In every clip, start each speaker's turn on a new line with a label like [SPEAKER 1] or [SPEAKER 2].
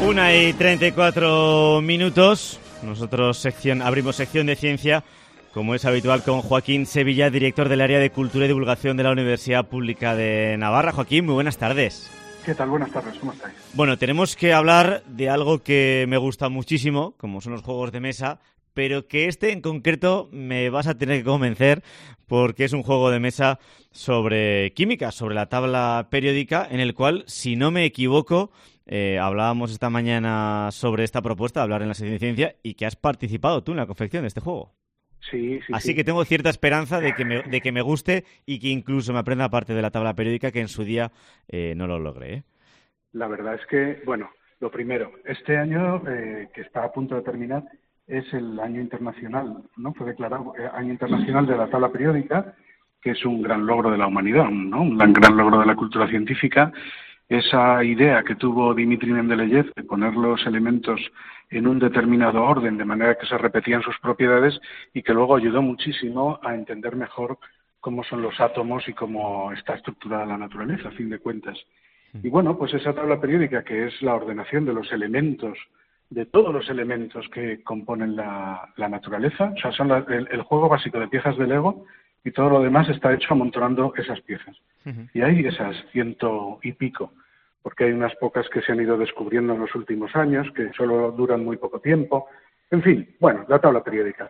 [SPEAKER 1] 1:34. Nosotros abrimos sección de ciencia, como es habitual, con Joaquín Sevilla, director del área de Cultura y Divulgación de la Universidad Pública de Navarra. Joaquín, muy buenas tardes.
[SPEAKER 2] ¿Qué tal? Buenas tardes, ¿cómo estáis?
[SPEAKER 1] Bueno, tenemos que hablar de algo que me gusta muchísimo, como son los juegos de mesa, pero que en concreto me vas a tener que convencer porque es un juego de mesa sobre química, sobre la tabla periódica, en el cual, si no me equivoco, hablábamos esta mañana sobre esta propuesta de hablar en la sección de ciencia y que has participado tú en la confección de este juego.
[SPEAKER 2] Sí.
[SPEAKER 1] Así que tengo cierta esperanza de que me guste y que incluso me aprenda parte de la tabla periódica que en su día no lo logré, ¿eh?
[SPEAKER 2] La verdad es que, bueno, lo primero, este año que está a punto de terminar es el año internacional, ¿no? Fue declarado año internacional de la tabla periódica, que es un gran logro de la humanidad, ¿no? Un gran logro de la cultura científica. Esa idea que tuvo Dmitri Mendeleev de poner los elementos en un determinado orden, de manera que se repetían sus propiedades, y que luego ayudó muchísimo a entender mejor cómo son los átomos y cómo está estructurada la naturaleza, a fin de cuentas. Y bueno, pues esa tabla periódica, que es la ordenación de los elementos, de todos los elementos que componen la naturaleza, o sea, son el juego básico de piezas de Lego, y todo lo demás está hecho amontonando esas piezas. Y hay esas 100 y pico, porque hay unas pocas que se han ido descubriendo en los últimos años, que solo duran muy poco tiempo. En fin, bueno, la tabla periódica.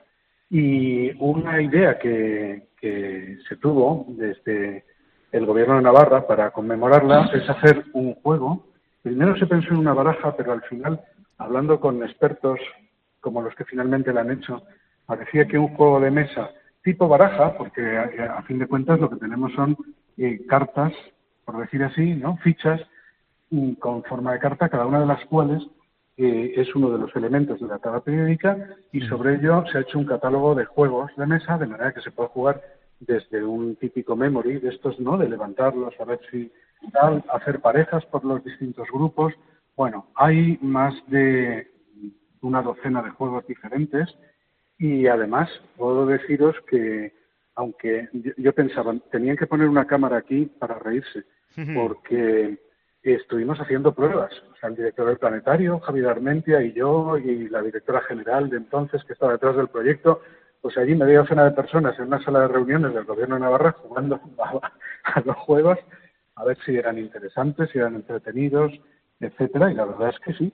[SPEAKER 2] Y una idea que se tuvo desde el gobierno de Navarra para conmemorarla es hacer un juego. Primero se pensó en una baraja, pero al final, hablando con expertos como los que finalmente la han hecho, parecía que un juego de mesa tipo baraja, porque a fin de cuentas lo que tenemos son cartas, por decir así, ¿no? Fichas con forma de carta, cada una de las cuales es uno de los elementos de la tabla periódica, y sobre ello se ha hecho un catálogo de juegos de mesa, de manera que se puede jugar desde un típico memory, de estos, ¿no?, de levantarlos, a ver si tal, hacer parejas por los distintos grupos. Bueno, hay más de una docena de juegos diferentes, y además puedo deciros que, aunque yo pensaba, tenían que poner una cámara aquí para reírse, porque estuvimos haciendo pruebas. O sea, el director del planetario, Javier Armentia, y yo, y la directora general de entonces, que estaba detrás del proyecto, pues allí media docena de personas en una sala de reuniones del gobierno de Navarra jugando a los juegos, a ver si eran interesantes, si eran entretenidos, etcétera. Y la verdad es que sí.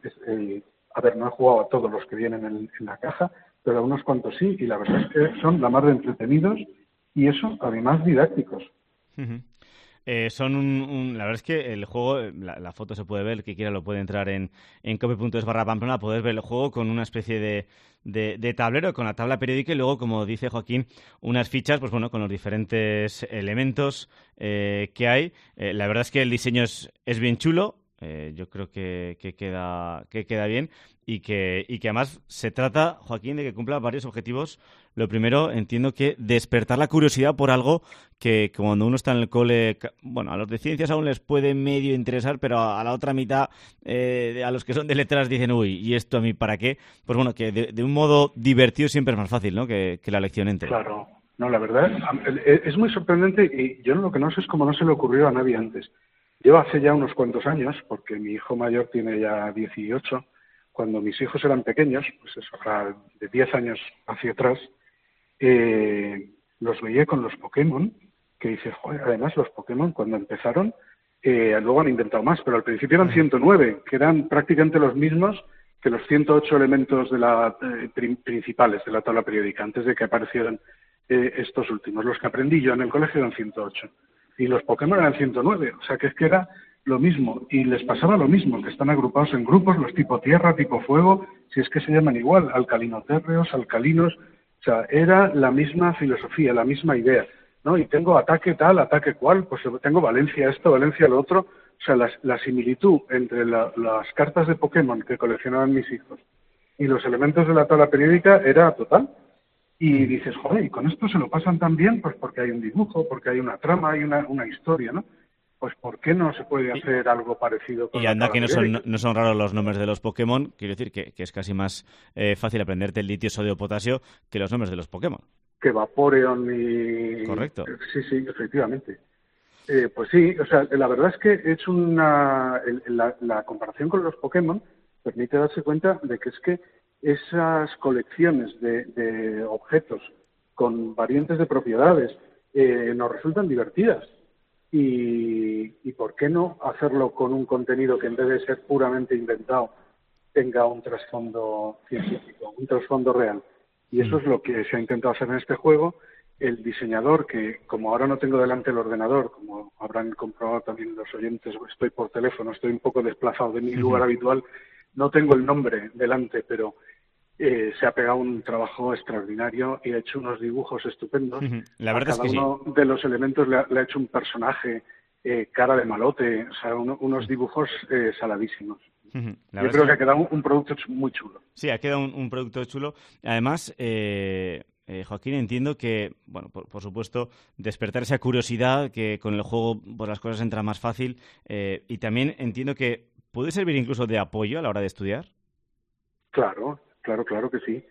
[SPEAKER 2] A ver, no he jugado a todos los que vienen en la caja, pero a unos cuantos sí, y la verdad es que son la mar de entretenidos, y eso, además, didácticos.
[SPEAKER 1] La verdad es que el juego, la foto se puede ver, el que quiera lo puede entrar en cope.es/Pamplona, poder ver el juego con una especie de tablero, con la tabla periódica, y luego, como dice Joaquín, unas fichas, pues bueno, con los diferentes elementos que hay. La verdad es que el diseño es bien chulo. Yo creo que queda bien y que además se trata, Joaquín, de que cumpla varios objetivos. Lo primero, entiendo que despertar la curiosidad por algo que cuando uno está en el cole, bueno, a los de ciencias aún les puede medio interesar, pero a la otra mitad, a los que son de letras, dicen, uy, ¿y esto a mí para qué? Pues bueno, que de un modo divertido siempre es más fácil, ¿no?, que la lección entre.
[SPEAKER 2] Claro, no, la verdad es muy sorprendente, y yo lo que no sé es cómo no se le ocurrió a nadie antes. Yo hace ya unos cuantos años, porque mi hijo mayor tiene ya 18, cuando mis hijos eran pequeños, pues eso, de 10 años hacia atrás, los veía con los Pokémon, que dices, joder, además los Pokémon cuando empezaron, luego han inventado más, pero al principio eran 109, que eran prácticamente los mismos que los 108 elementos de principales de la tabla periódica, antes de que aparecieran estos últimos. Los que aprendí yo en el colegio eran 108. Y los Pokémon eran 109, o sea que es que era lo mismo, y les pasaba lo mismo, que están agrupados en grupos, los tipo tierra, tipo fuego, si es que se llaman igual, alcalinotérreos, alcalinos, o sea, era la misma filosofía, la misma idea, ¿no? Y tengo ataque tal, ataque cual, pues tengo Valencia esto, Valencia lo otro, o sea, la similitud entre las cartas de Pokémon que coleccionaban mis hijos y los elementos de la tabla periódica era total. Y dices, joder, y con esto se lo pasan tan bien, pues porque hay un dibujo, porque hay una trama, hay una historia, ¿no? Pues ¿por qué no se puede hacer algo parecido con
[SPEAKER 1] y
[SPEAKER 2] la
[SPEAKER 1] anda
[SPEAKER 2] tabla
[SPEAKER 1] que
[SPEAKER 2] periódica?
[SPEAKER 1] no son raros los nombres de los Pokémon. Quiero decir que es casi más fácil aprenderte el litio, sodio, potasio que los nombres de los Pokémon.
[SPEAKER 2] Que Vaporeon y...
[SPEAKER 1] Correcto.
[SPEAKER 2] Sí, efectivamente. Pues sí, o sea, la verdad es que es la comparación con los Pokémon permite darse cuenta de que es que esas colecciones de objetos con variantes de propiedades nos resultan divertidas. Y ¿por qué no hacerlo con un contenido que en vez de ser puramente inventado tenga un trasfondo científico, un trasfondo real? Y eso es lo que se ha intentado hacer en este juego. El diseñador, que como ahora no tengo delante el ordenador, como habrán comprobado también los oyentes, estoy por teléfono, estoy un poco desplazado de mi lugar habitual, no tengo el nombre delante, pero se ha pegado un trabajo extraordinario y ha hecho unos dibujos estupendos.
[SPEAKER 1] La
[SPEAKER 2] A
[SPEAKER 1] verdad es
[SPEAKER 2] cada
[SPEAKER 1] que sí.
[SPEAKER 2] uno de los elementos le ha hecho un personaje, cara de malote, o sea, unos dibujos saladísimos.
[SPEAKER 1] La
[SPEAKER 2] Yo
[SPEAKER 1] verdad
[SPEAKER 2] creo
[SPEAKER 1] es
[SPEAKER 2] que
[SPEAKER 1] que
[SPEAKER 2] ha quedado un producto muy chulo.
[SPEAKER 1] sí, ha quedado un producto chulo. Además, Joaquín, entiendo que, bueno, por supuesto, despertar esa curiosidad, que con el juego pues, las cosas entran más fácil. Y también entiendo que puede servir incluso de apoyo a la hora de estudiar.
[SPEAKER 2] Claro, claro que sí.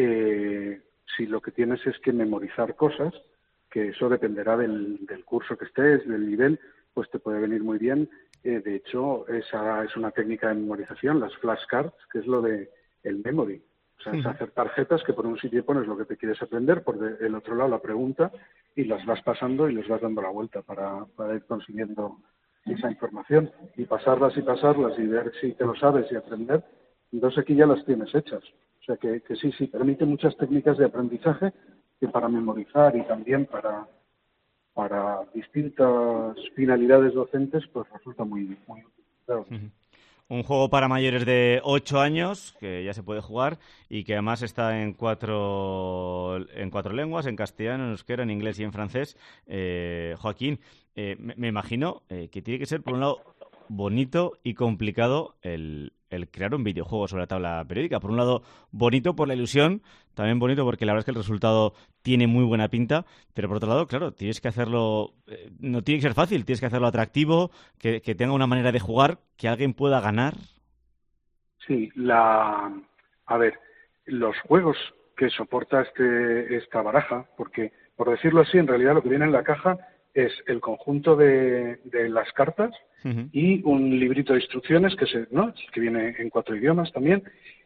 [SPEAKER 2] Si lo que tienes es que memorizar cosas, que eso dependerá del curso que estés, del nivel, pues te puede venir muy bien. De hecho, esa es una técnica de memorización, las flashcards, que es lo de el memory. O sea, es hacer tarjetas que por un sitio pones lo que te quieres aprender, por el otro lado la pregunta, y las vas pasando y les vas dando la vuelta para ir consiguiendo esa información. Y pasarlas y ver si te lo sabes y aprender. Entonces aquí ya las tienes hechas. O sea que sí, permite muchas técnicas de aprendizaje que para memorizar y también para distintas finalidades docentes, pues resulta muy útil. Claro.
[SPEAKER 1] Un juego para mayores de 8 años, que ya se puede jugar, y que además está en cuatro lenguas, en castellano, en euskera, en inglés y en francés. Joaquín, me imagino que tiene que ser, por un lado, bonito y complicado el crear un videojuego sobre la tabla periódica. Por un lado, bonito por la ilusión, también bonito porque la verdad es que el resultado tiene muy buena pinta, pero por otro lado, claro, tienes que hacerlo, no tiene que ser fácil, tienes que hacerlo atractivo, que tenga una manera de jugar, que alguien pueda ganar.
[SPEAKER 2] Sí, a ver, los juegos que soporta esta baraja, porque por decirlo así, en realidad lo que viene en la caja es el conjunto de las cartas
[SPEAKER 1] Uh-huh.
[SPEAKER 2] y un librito de instrucciones que viene en 4 idiomas también,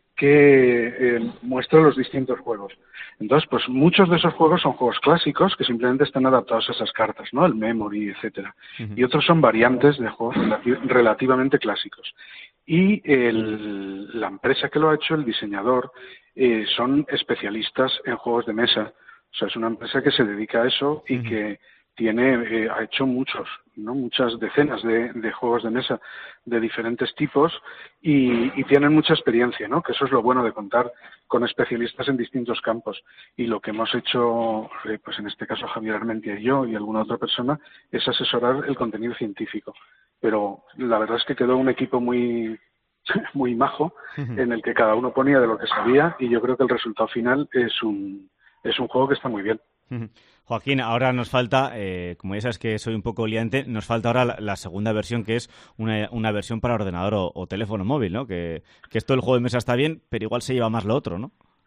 [SPEAKER 2] que muestra los distintos juegos. Entonces, pues muchos de esos juegos son juegos clásicos que simplemente están adaptados a esas cartas, ¿no? El memory, etcétera.
[SPEAKER 1] Uh-huh.
[SPEAKER 2] Y otros son variantes de juegos relativamente clásicos. Y la empresa que lo ha hecho, el diseñador, son especialistas en juegos de mesa. O sea, es una empresa que se dedica a eso y que ha hecho muchas decenas de juegos de mesa de diferentes tipos y tienen mucha experiencia, ¿no? Que eso es lo bueno de contar con especialistas en distintos campos. Y lo que hemos hecho, pues en este caso Javier Armentia y yo y alguna otra persona, es asesorar el contenido científico. Pero la verdad es que quedó un equipo muy majo en el que cada uno ponía de lo que sabía y yo creo que el resultado final es un juego que está muy bien.
[SPEAKER 1] Joaquín, ahora nos falta, como ya sabes que soy un poco liante, nos falta ahora la segunda versión, que es una versión para ordenador o teléfono móvil, ¿no? Que esto del juego de mesa está bien, pero igual se lleva más lo otro, ¿no?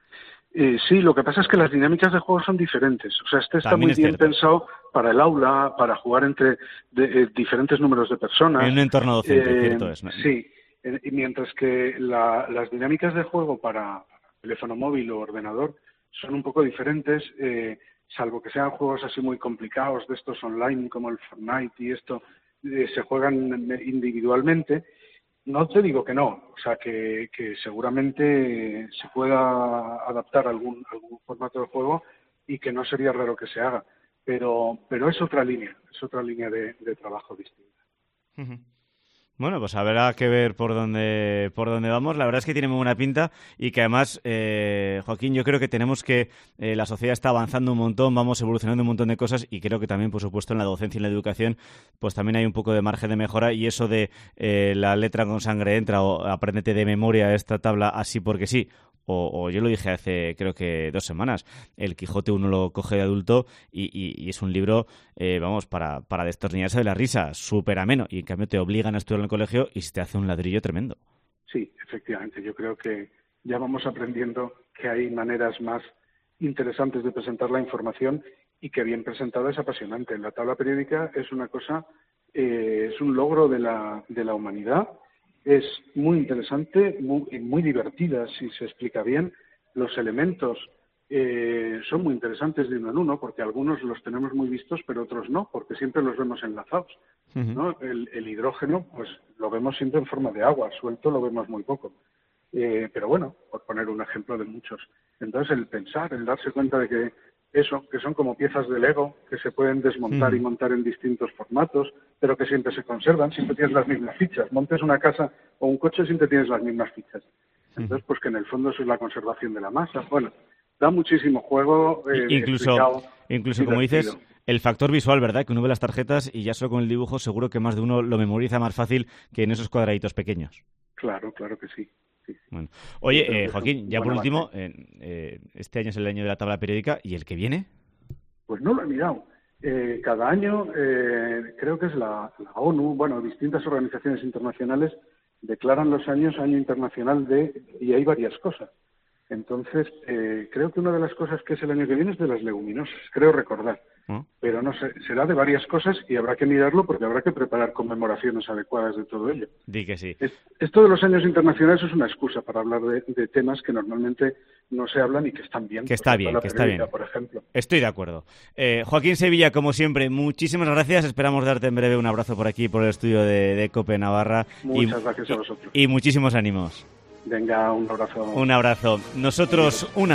[SPEAKER 2] Sí, lo que pasa es que las dinámicas de juego son diferentes. O sea, está
[SPEAKER 1] También
[SPEAKER 2] muy
[SPEAKER 1] es
[SPEAKER 2] bien
[SPEAKER 1] cierto.
[SPEAKER 2] pensado para el aula, para jugar entre diferentes números de personas.
[SPEAKER 1] En un entorno docente, cierto es, ¿no?
[SPEAKER 2] Sí, y mientras que las dinámicas de juego para teléfono móvil o ordenador son un poco diferentes, salvo que sean juegos así muy complicados, de estos online como el Fortnite y esto, se juegan individualmente. No te digo que no, o sea, que seguramente se pueda adaptar algún formato de juego y que no sería raro que se haga, pero es otra línea de trabajo distinta.
[SPEAKER 1] Uh-huh. Bueno, pues habrá que ver por dónde vamos. La verdad es que tiene muy buena pinta y que además, Joaquín, yo creo que tenemos que la sociedad está avanzando un montón, vamos evolucionando un montón de cosas y creo que también, por supuesto, en la docencia y en la educación, pues también hay un poco de margen de mejora y eso de la letra con sangre entra o apréndete de memoria esta tabla así porque sí. O yo lo dije hace, creo que 2 semanas, El Quijote uno lo coge de adulto y es un libro, vamos, para destornillarse de la risa, súper ameno. Y en cambio te obligan a estudiar en el colegio y se te hace un ladrillo tremendo.
[SPEAKER 2] Sí, efectivamente. Yo creo que ya vamos aprendiendo que hay maneras más interesantes de presentar la información y que bien presentada es apasionante. La tabla periódica es una cosa, es un logro de la humanidad, es muy interesante, muy divertida si se explica bien. Los elementos son muy interesantes de uno en uno, porque algunos los tenemos muy vistos, pero otros no, porque siempre los vemos enlazados, ¿no? El hidrógeno, pues lo vemos siempre en forma de agua, suelto lo vemos muy poco. Pero bueno, por poner un ejemplo de muchos. Entonces, el pensar, el darse cuenta de que son como piezas de Lego que se pueden desmontar y montar en distintos formatos, pero que siempre se conservan, siempre tienes las mismas fichas. Montes una casa o un coche, siempre tienes las mismas fichas. Entonces, pues que en el fondo eso es la conservación de la masa. Bueno, da muchísimo juego.
[SPEAKER 1] Incluso como dices, el factor visual, ¿verdad? Que uno ve las tarjetas y ya solo con el dibujo seguro que más de uno lo memoriza más fácil que en esos cuadraditos pequeños.
[SPEAKER 2] Claro que sí. Sí.
[SPEAKER 1] Bueno. Oye, Joaquín, ya por último, este año es el año de la tabla periódica, ¿y el que viene?
[SPEAKER 2] Pues no lo he mirado. Cada año, creo que es la ONU, bueno, distintas organizaciones internacionales declaran los años año internacional y hay varias cosas. Entonces, creo que una de las cosas que es el año que viene es de las leguminosas, creo recordar. Pero no sé, será de varias cosas y habrá que mirarlo porque habrá que preparar conmemoraciones adecuadas de todo ello.
[SPEAKER 1] Di que sí.
[SPEAKER 2] Esto de los años internacionales es una excusa para hablar de temas que normalmente no se hablan y que están bien.
[SPEAKER 1] Que está bien,
[SPEAKER 2] por ejemplo.
[SPEAKER 1] Estoy de acuerdo. Joaquín Sevilla, como siempre, muchísimas gracias. Esperamos darte en breve un abrazo por aquí, por el estudio de COPE Navarra.
[SPEAKER 2] Muchas gracias a vosotros.
[SPEAKER 1] Y muchísimos ánimos.
[SPEAKER 2] Venga, un abrazo.
[SPEAKER 1] Un abrazo. Nosotros, una